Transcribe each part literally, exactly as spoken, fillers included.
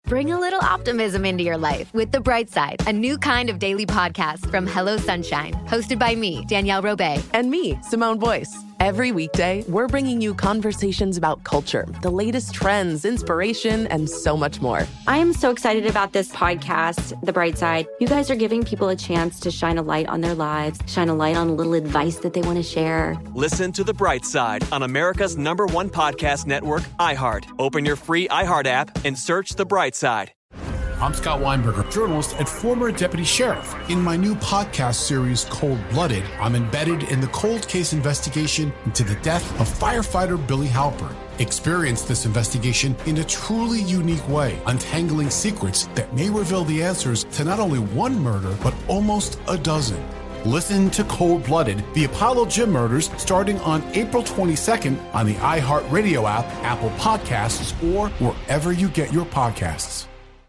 Bring a little optimism into your life with The Bright Side, a new kind of daily podcast from Hello Sunshine, hosted by me, Danielle Robay. And me, Simone Boyce. Every weekday, we're bringing you conversations about culture, the latest trends, inspiration, and so much more. I am so excited about this podcast, The Bright Side. You guys are giving people a chance to shine a light on their lives, shine a light on a little advice that they want to share. Listen to The Bright Side on America's number one podcast network, iHeart. Open your free iHeart app and search The Bright Side. I'm Scott Weinberger, journalist and former deputy sheriff. In my new podcast series, Cold Blooded, I'm embedded in the cold case investigation into the death of firefighter Billy Halpern. Experience this investigation in a truly unique way, untangling secrets that may reveal the answers to not only one murder, but almost a dozen. Listen to Cold Blooded, the Apollo Gym Murders, starting on April twenty-second on the iHeartRadio app, Apple Podcasts, or wherever you get your podcasts.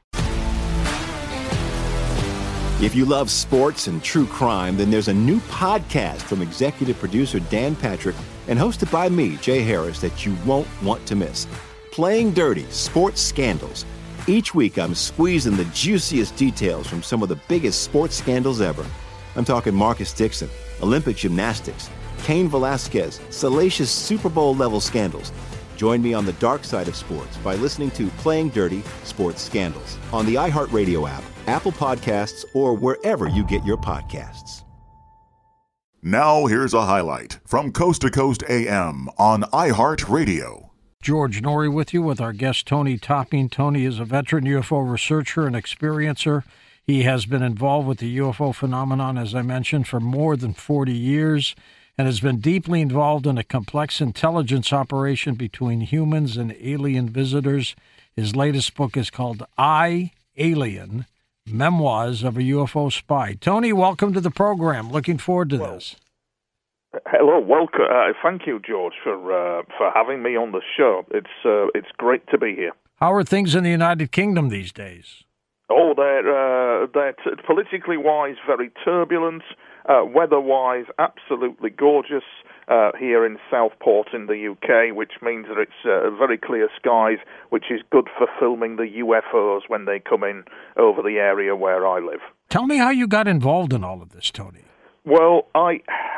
If you love sports and true crime, then there's a new podcast from executive producer Dan Patrick and hosted by me, Jay Harris, that you won't want to miss. Playing Dirty: Sports Scandals. Each week, I'm squeezing the juiciest details from some of the biggest sports scandals ever. I'm talking Marcus Dixon, Olympic gymnastics, Cain Velasquez, salacious Super Bowl-level scandals. Join me on the dark side of sports by listening to Playing Dirty: Sports Scandals on the iHeartRadio app, Apple Podcasts, or wherever you get your podcasts. Now here's a highlight from Coast to Coast A M on iHeartRadio. George Noory with you with our guest Tony Topping. Tony is a veteran U F O researcher and experiencer. He has been involved with the U F O phenomenon, as I mentioned, for more than forty years and has been deeply involved in a complex intelligence operation between humans and alien visitors. His latest book is called I, Alien, Memoirs of a U F O Spy. Tony, welcome to the program. Looking forward to well, this. Hello, welcome. Uh, thank you, George, for uh, for having me on the show. It's uh, it's great to be here. How are things in the United Kingdom these days? Oh, they're uh, they're t- politically wise, very turbulent. Uh, weather-wise, absolutely gorgeous uh, here in Southport in the U K, which means that it's uh, very clear skies, which is good for filming the U F Os when they come in over the area where I live. Tell me how you got involved in all of this, Tony. Well, I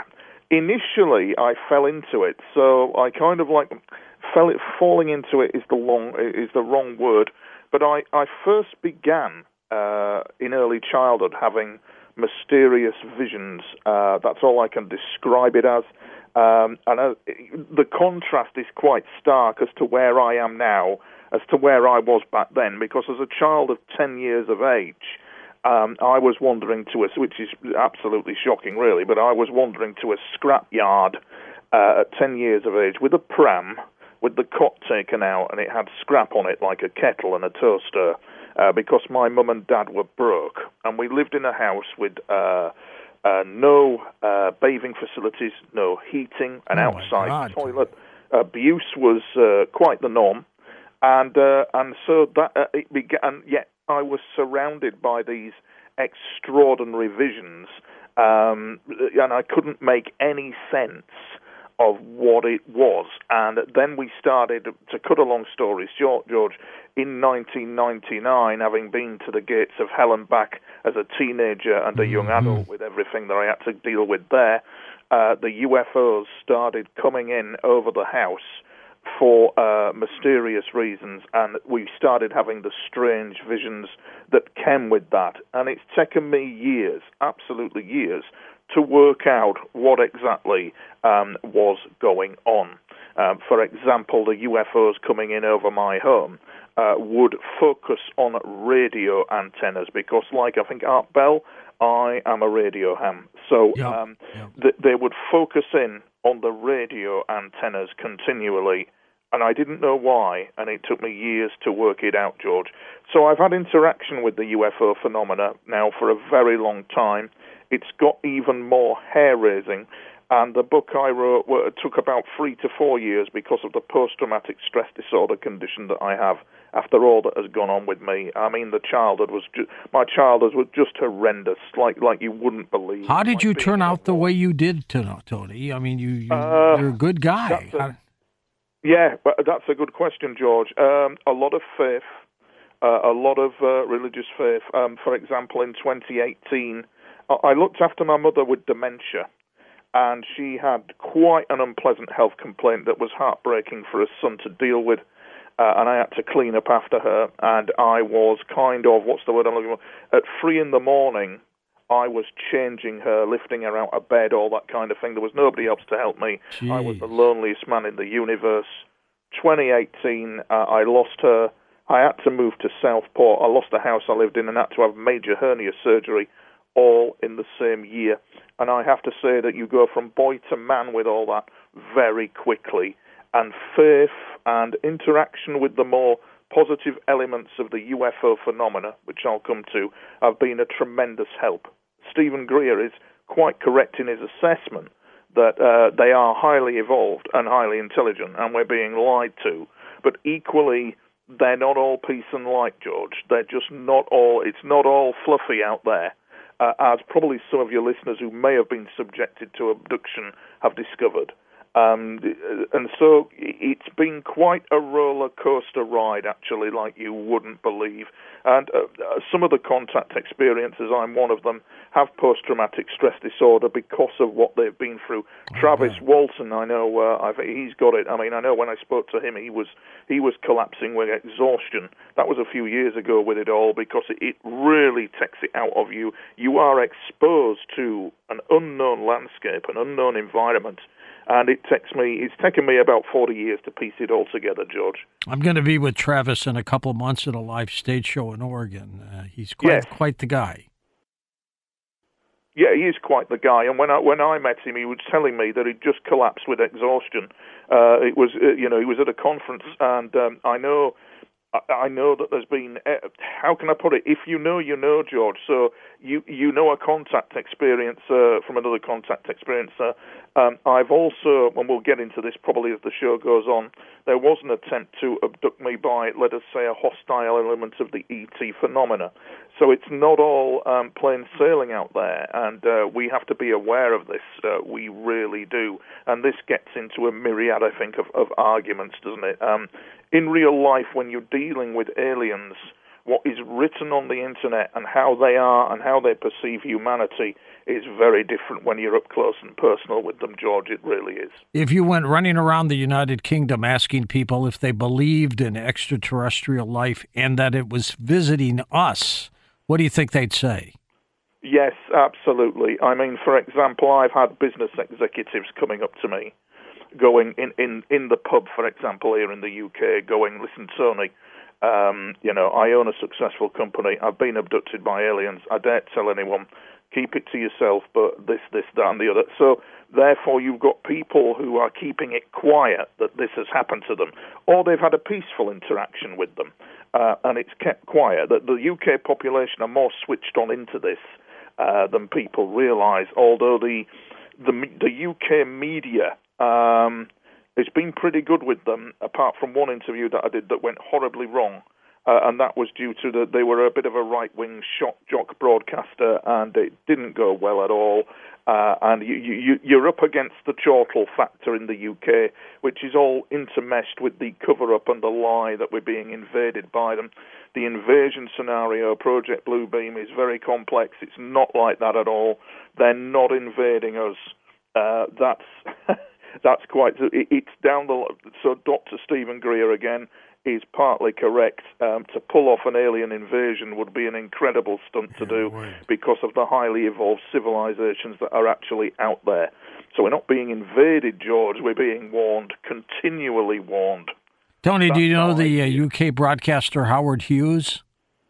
initially I fell into it, so I kind of like fell it. Falling into it is the long is the wrong word, but I I first began uh, in early childhood having mysterious visions. Uh, that's all I can describe it as. Um, and uh, the contrast is quite stark as to where I am now, as to where I was back then, because as a child of ten years of age, um, I was wandering to a, which is absolutely shocking really, but I was wandering to a scrap yard uh, at ten years of age with a pram, with the cot taken out, and it had scrap on it like a kettle and a toaster. Uh, because my mum and dad were broke, and we lived in a house with uh, uh, no uh, bathing facilities, no heating, an oh outside toilet. Abuse was uh, quite the norm, and uh, and so that uh, it began. Yet I was surrounded by these extraordinary visions, um, and I couldn't make any sense of what it was. And then we started, to cut a long story short, George, in nineteen ninety-nine, having been to the gates of hell and back as a teenager and a young mm-hmm. adult with everything that I had to deal with there, uh, the U F Os started coming in over the house for uh, mysterious reasons, and we started having the strange visions that came with that. And it's taken me years, absolutely years, to work out what exactly um, was going on. Um, for example, the U F Os coming in over my home uh, would focus on radio antennas because, like I think Art Bell, I am a radio ham. So yep. Um, yep. th- they would focus in on the radio antennas continually, and I didn't know why, and it took me years to work it out, George. So I've had interaction with the U F O phenomena now for a very long time. It's got even more hair-raising, and the book I wrote well, it took about three to four years because of the post-traumatic stress disorder condition that I have after all that has gone on with me. I mean, the childhood was ju- my childhood was just horrendous, like like you wouldn't believe. How did like you turn out the way you did, Tony? I mean, you, you uh, you're a good guy. A, yeah, but that's a good question, George. Um, a lot of faith, uh, a lot of uh, religious faith. Um, for example, in twenty eighteen, I looked after my mother with dementia, and she had quite an unpleasant health complaint that was heartbreaking for a son to deal with, uh, and I had to clean up after her, and I was kind of, what's the word I'm looking for, at three in the morning, I was changing her, lifting her out of bed, all that kind of thing. There was nobody else to help me. Jeez. I was the loneliest man in the universe. twenty eighteen, uh, I lost her. I had to move to Southport. I lost the house I lived in and had to have major hernia surgery all in the same year. And I have to say that you go from boy to man with all that very quickly. And faith and interaction with the more positive elements of the U F O phenomena, which I'll come to, have been a tremendous help. Stephen Greer is quite correct in his assessment that uh, they are highly evolved and highly intelligent, and we're being lied to. But equally, they're not all peace and light, George. They're just not all, it's not all fluffy out there, uh, as probably some of your listeners who may have been subjected to abduction have discovered. Um, and so it's been quite a roller coaster ride, actually, like you wouldn't believe. And uh, some of the contact experiences, I'm one of them, have post-traumatic stress disorder because of what they've been through. Oh, Travis man. Walton, I know, uh, I've, he's got it. I mean, I know when I spoke to him, he was he was collapsing with exhaustion. That was a few years ago with it all, because it, it really takes it out of you. You are exposed to an unknown landscape, an unknown environment. And it takes me, it's taken me about forty years to piece it all together, George. I'm going to be with Travis in a couple of months at a live stage show in Oregon. Uh, he's quite yes. quite the guy. Yeah, he is quite the guy. And when I when I met him, he was telling me that he'd just collapsed with exhaustion. Uh, it was, uh, you know, he was at a conference, and um, I know. I know that there's been, uh, how can I put it, if you know, you know, George. So you you know a contact experience uh, from another contact experiencer. Um, I've also, and we'll get into this probably as the show goes on, there was an attempt to abduct me by, let us say, a hostile element of the E T phenomena. So it's not all um, plain sailing out there, and uh, we have to be aware of this. Uh, we really do. And this gets into a myriad, I think, of, of arguments, doesn't it? Um, in real life, when you're dealing with aliens, what is written on the internet and how they are and how they perceive humanity is very different when you're up close and personal with them, George. It really is. If you went running around the United Kingdom asking people if they believed in extraterrestrial life and that it was visiting us, what do you think they'd say? Yes, absolutely. I mean, for example, I've had business executives coming up to me, going in, in, in the pub, for example, here in the U K, going, listen, Tony, um, you know, I own a successful company. I've been abducted by aliens. I daren't tell anyone. Keep it to yourself, but this, this, that, and the other. So, therefore, you've got people who are keeping it quiet that this has happened to them, or they've had a peaceful interaction with them, uh, and it's kept quiet. That the U K population are more switched on into this uh, than people realise, although the, the, the U K media... Um, it's been pretty good with them, apart from one interview that I did that went horribly wrong, uh, and that was due to the, they were a bit of a right-wing shock jock broadcaster, and it didn't go well at all. Uh, and you, you, you're up against the chortle factor in the U K, which is all intermeshed with the cover-up and the lie that we're being invaded by them. The invasion scenario, Project Bluebeam, is very complex. It's not like that at all. They're not invading us. Uh, that's... That's quite. It's down the. So Doctor Stephen Greer again is partly correct. Um, to pull off an alien invasion would be an incredible stunt to do because of the highly evolved civilizations that are actually out there. So we're not being invaded, George. We're being warned, continually warned. Tony, That's do you know the uh, U K broadcaster Howard Hughes?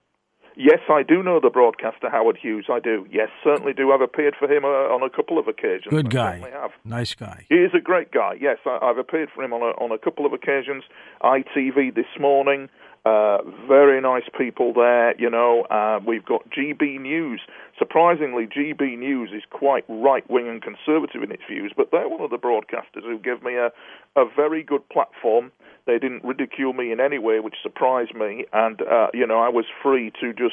Yes, I do know the broadcaster Howard Hughes. I do. Yes, certainly do. I've appeared for him uh, on a couple of occasions. Good guy. Have. Nice guy. He is a great guy. Yes, I, I've appeared for him on a, on a couple of occasions. I T V this morning. Uh, very nice people there. You know, uh, we've got G B News. Surprisingly, G B News is quite right-wing and conservative in its views, but they're one of the broadcasters who give me a, a very good platform. They didn't ridicule me in any way, which surprised me, and, uh, you know, I was free to just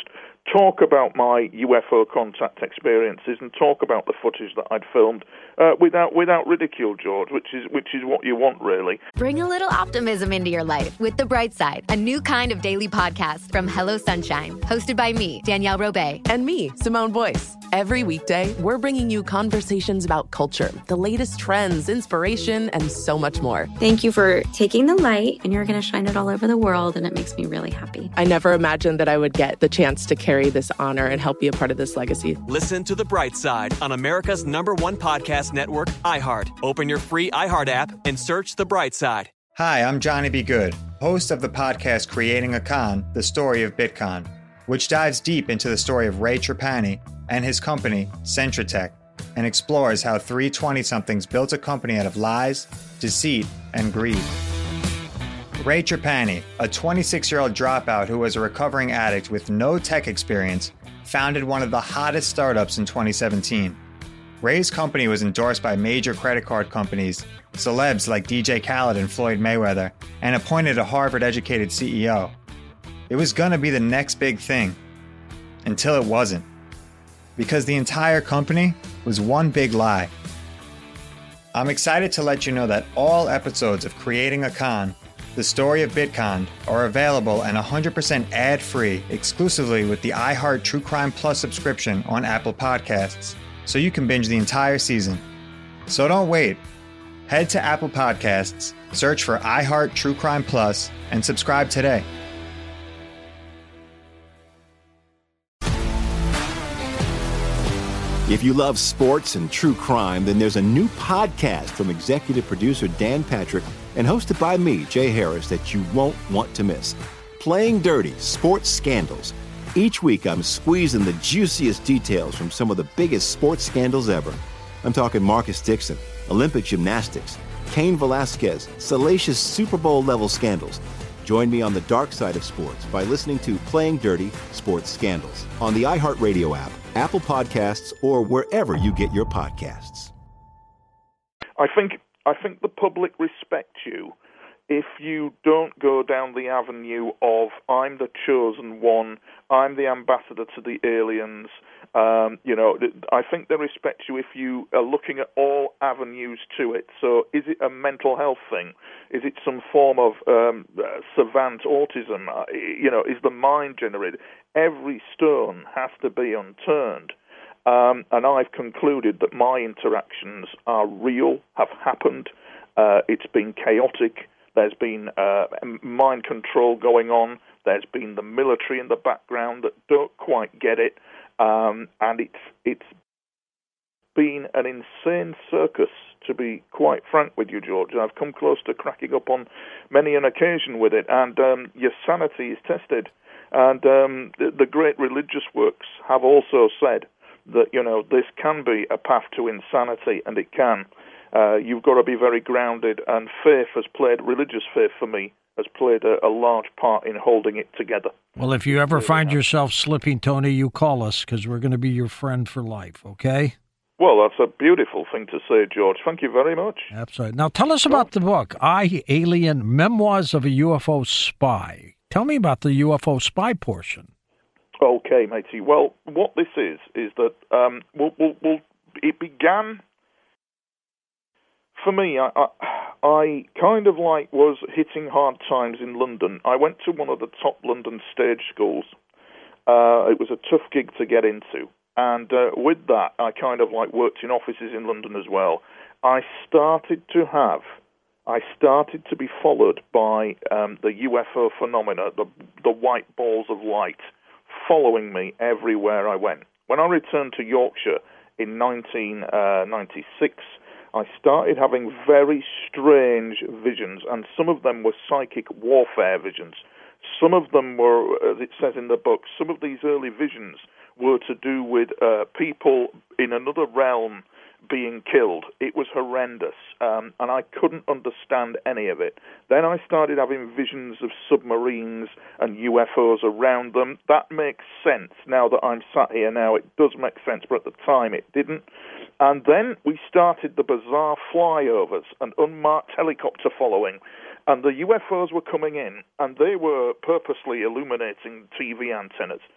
talk about my U F O contact experiences and talk about the footage that I'd filmed uh, without without ridicule, George, which is which is what you want, really. Bring a little optimism into your life with The Bright Side, a new kind of daily podcast from Hello Sunshine, hosted by me, Danielle Robay. And me, Simone Boyce. Every weekday, we're bringing you conversations about culture, the latest trends, inspiration, and so much more. Thank you for taking the light, and you're going to shine it all over the world, and it makes me really happy. I never imagined that I would get the chance to carry this honor and help be a part of this legacy. Listen to The Bright Side on America's number one podcast network, iHeart. Open your free iHeart app and search The Bright Side. Hi, I'm Johnny B. Good, host of the podcast Creating a Con, The Story of Bitcoin, which dives deep into the story of Ray Trapani and his company, Centratech, and explores how three twenty-somethings built a company out of lies, deceit, and greed. Ray Trapani, a twenty-six-year-old dropout who was a recovering addict with no tech experience, founded one of the hottest startups in twenty seventeen. Ray's company was endorsed by major credit card companies, celebs like D J Khaled and Floyd Mayweather, and appointed a Harvard-educated C E O. It was gonna be the next big thing, until it wasn't. Because the entire company was one big lie. I'm excited to let you know that all episodes of Creating a Con, The Story of Bitcoin, are available and one hundred percent ad-free exclusively with the iHeart True Crime Plus subscription on Apple Podcasts, so you can binge the entire season. So don't wait. Head to Apple Podcasts, search for iHeart True Crime Plus, and subscribe today. If you love sports and true crime, then there's a new podcast from executive producer Dan Patrick and hosted by me, Jay Harris, that you won't want to miss. Playing Dirty: Sports Scandals. Each week, I'm squeezing the juiciest details from some of the biggest sports scandals ever. I'm talking Marcus Dixon, Olympic gymnastics, Cain Velasquez, salacious Super Bowl-level scandals. Join me on the dark side of sports by listening to Playing Dirty: Sports Scandals on the iHeartRadio app, Apple Podcasts, or wherever you get your podcasts. I think I think the public respect you if you don't go down the avenue of I'm the chosen one, I'm the ambassador to the aliens. Um, you know, I think they respect you if you are looking at all avenues to it. So is it a mental health thing? Is it some form of um, uh, savant autism? Uh, you know, is the mind generated? Every stone has to be unturned. Um, and I've concluded that my interactions are real, have happened. Uh, it's been chaotic. There's been uh, mind control going on. There's been the military in the background that don't quite get it. Um, and it's it's been an insane circus, to be quite frank with you, George. I've come close to cracking up on many an occasion with it. And um, your sanity is tested. And um, the, the great religious works have also said that, you know, this can be a path to insanity, and it can. Uh, you've got to be very grounded, and faith has played, religious faith for me, has played a, a large part in holding it together. Well, if you ever find yourself slipping, Tony, you call us, because we're going to be your friend for life, okay? Well, that's a beautiful thing to say, George. Thank you very much. Absolutely. Now, tell us about the book, I, Alien, Memoirs of a U F O Spy. Tell me about the U F O spy portion. Okay, matey. Well, what this is, is that um, we'll, we'll, we'll, it began... For me, I, I, I kind of like was hitting hard times in London. I went to one of the top London stage schools. Uh, it was a tough gig to get into. And uh, with that, I kind of like worked in offices in London as well. I started to have, I started to be followed by um, the U F O phenomena, the, the white balls of light, following me everywhere I went. When I returned to Yorkshire in nineteen ninety-six, I started having very strange visions, and some of them were psychic warfare visions. Some of them were, as it says in the book, some of these early visions were to do with uh, people in another realm being killed. It was horrendous, um, and I couldn't understand any of it. Then I started having visions of submarines and U F Os around them. That makes sense now that I'm sat here now. It does make sense, but at the time it didn't. And then we started the bizarre flyovers and unmarked helicopter following, and the U F Os were coming in, and they were purposely illuminating T V antennas.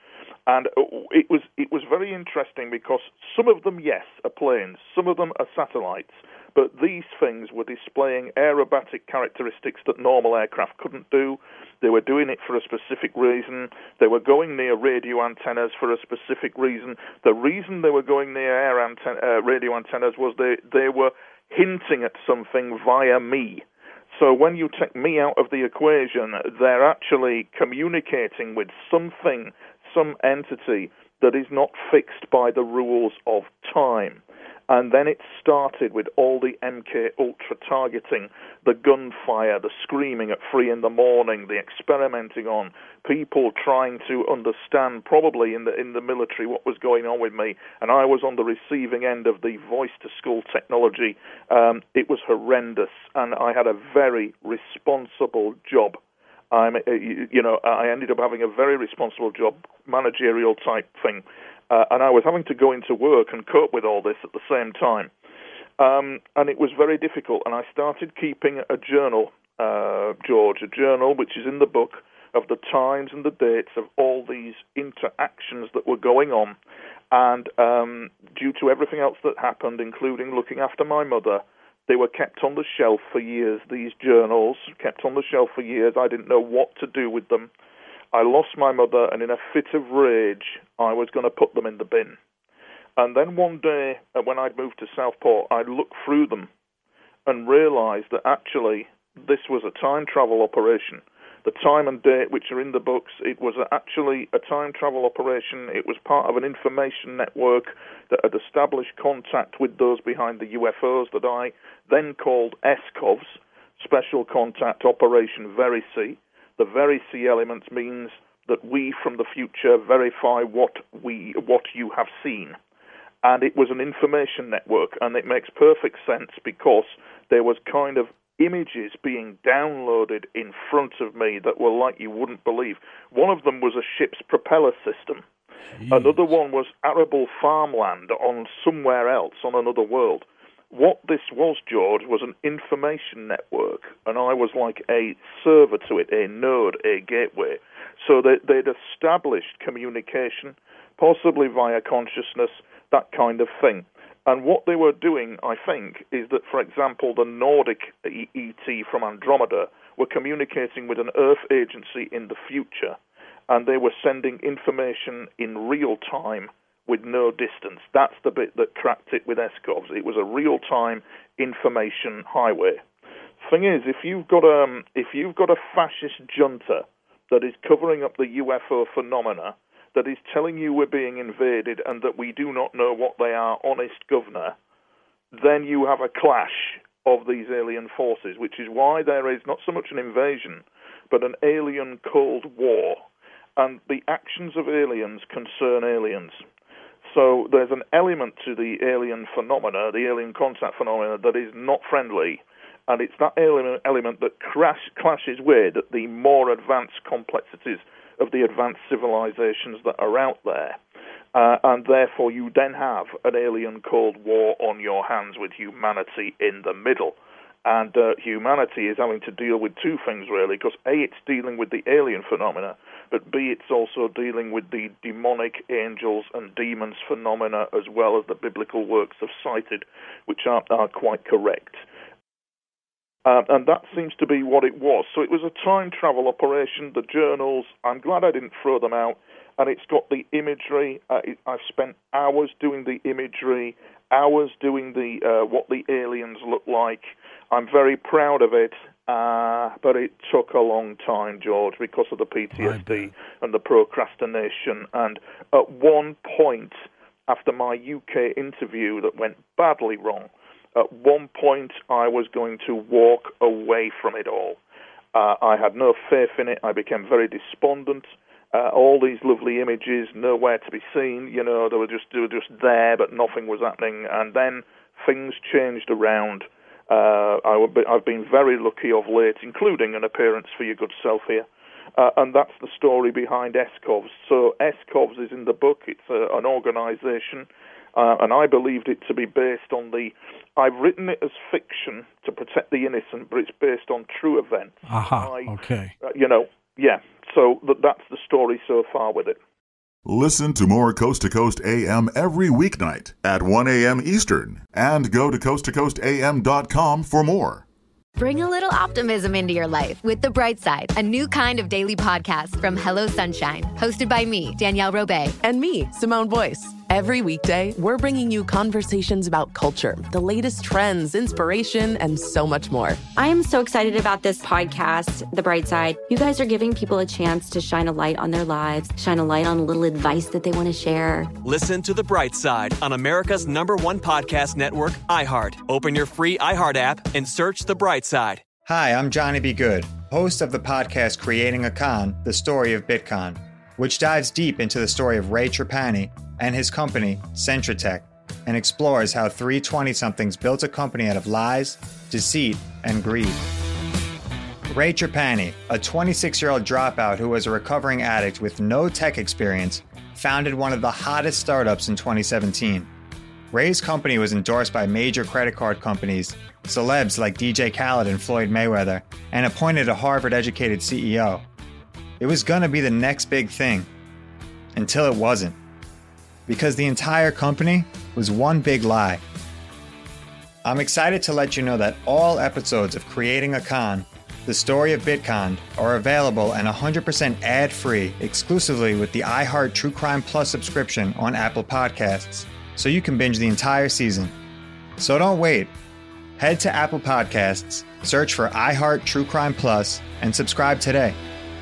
And it was it was very interesting because some of them, yes, are planes, some of them are satellites, but these things were displaying aerobatic characteristics that normal aircraft couldn't do. They were doing it for a specific reason. They were going near radio antennas for a specific reason. The reason they were going near air anten- uh, radio antennas was they, they were hinting at something via me. So when you take me out of the equation, they're actually communicating with something, some entity that is not fixed by the rules of time. And then it started with all the M K Ultra targeting, the gunfire, the screaming at three in the morning, the experimenting on, people trying to understand, probably in the in the military, what was going on with me. And I was on the receiving end of the voice-to-school technology. Um, it was horrendous, and I had a very responsible job. I'm, you know, I ended up having a very responsible job, managerial type thing. Uh, and I was having to go into work and cope with all this at the same time. Um, and it was very difficult. And I started keeping a journal, uh, George, a journal which is in the book of the times and the dates of all these interactions that were going on. And um, due to everything else that happened, including looking after my mother, they were kept on the shelf for years, these journals, kept on the shelf for years. I didn't know what to do with them. I lost my mother, and in a fit of rage, I was going to put them in the bin. And then one day, when I'd moved to Southport, I looked through them and realized that actually this was a time travel operation. The time and date which are in the books, it was actually a time travel operation. It was part of an information network that had established contact with those behind the U F Os that I then called S COVs, Special Contact Operation Verisea. The Verisea element means that we from the future verify what we what you have seen. And it was an information network, and it makes perfect sense because there was kind of images being downloaded in front of me that were like you wouldn't believe. One of them was a ship's propeller system. Jeez. Another one was arable farmland on somewhere else, on another world. What this was, George, was an information network, and I was like a server to it, a node, a gateway. So they, they'd established communication, possibly via consciousness, that kind of thing. And what they were doing, I think, is that, for example, the Nordic E T from Andromeda were communicating with an Earth agency in the future, and they were sending information in real time with no distance. That's the bit that cracked it with S COVs. It was a real-time information highway. Thing is, if you've got um, if you've got a fascist junta that is covering up the U F O phenomena, that is telling you we're being invaded and that we do not know what they are, honest governor, then you have a clash of these alien forces, which is why there is not so much an invasion, but an alien Cold War. And the actions of aliens concern aliens. So there's an element to the alien phenomena, the alien contact phenomena, that is not friendly. And it's that element, element that crash, clashes with the more advanced complexities of the advanced civilizations that are out there. Uh, and therefore you then have an alien Cold War on your hands with humanity in the middle. And uh, humanity is having to deal with two things, really, because A, it's dealing with the alien phenomena, but B, it's also dealing with the demonic angels and demons phenomena, as well as the biblical works of cited, which are, are quite correct. Uh, and that seems to be what it was. So it was a time travel operation. The journals, I'm glad I didn't throw them out. And it's got the imagery. Uh, it, I've spent hours doing the imagery, hours doing the uh, what the aliens look like. I'm very proud of it, uh, but it took a long time, George, because of the P T S D and the procrastination. And at one point, after my U K interview that went badly wrong, at one point I was going to walk away from it all. Uh, I had no faith in it. I became very despondent. Uh, all these lovely images, nowhere to be seen. You know, they were just they were just there, but nothing was happening. And then things changed around. Uh, I, I've been very lucky of late, including an appearance for your good self here. Uh, and that's the story behind S COVs. So S COVs is in the book. It's a, an organization, uh, and I believed it to be based on the... I've written it as fiction to protect the innocent, but it's based on true events. Aha, I, okay. Uh, you know, yeah. So th- that's the story so far with it. Listen to more Coast to Coast A M every weeknight at one a.m. Eastern, and go to coast to coast a m dot com for more. Bring a little optimism into your life with The Bright Side, a new kind of daily podcast from Hello Sunshine, hosted by me, Danielle Robay. And me, Simone Boyce. Every weekday, we're bringing you conversations about culture, the latest trends, inspiration, and so much more. I am so excited about this podcast, The Bright Side. You guys are giving people a chance to shine a light on their lives, shine a light on a little advice that they want to share. Listen to The Bright Side on America's number one podcast network, iHeart. Open your free iHeart app and search The Bright Side. Hi, I'm Johnny B. Good, host of the podcast Creating a Con, the story of Bitcoin, which dives deep into the story of Ray Trapani and his company, Centratech, and explores how three twenty-somethings built a company out of lies, deceit, and greed. Ray Trapani, a twenty-six-year-old dropout who was a recovering addict with no tech experience, founded one of the hottest startups in twenty seventeen. Ray's company was endorsed by major credit card companies, celebs like D J Khaled and Floyd Mayweather, and appointed a Harvard-educated C E O. It was gonna be the next big thing, until it wasn't. Because the entire company was one big lie. I'm excited to let you know that all episodes of Creating a Con, the story of Bitcoin, are available and one hundred percent ad-free exclusively with the iHeart True Crime Plus subscription on Apple Podcasts, so you can binge the entire season. So don't wait. Head to Apple Podcasts, search for iHeart True Crime Plus, and subscribe today.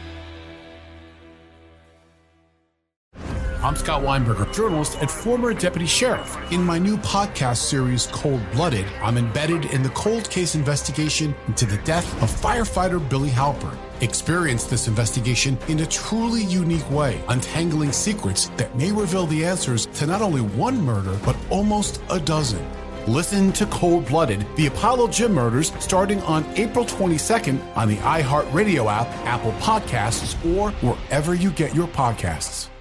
I'm Scott Weinberger, journalist and former deputy sheriff. In my new podcast series, Cold Blooded, I'm embedded in the cold case investigation into the death of firefighter Billy Halpern. Experience this investigation in a truly unique way, untangling secrets that may reveal the answers to not only one murder, but almost a dozen. Listen to Cold Blooded, the Apollo Gym Murders, starting on April twenty-second on the iHeartRadio app, Apple Podcasts, or wherever you get your podcasts.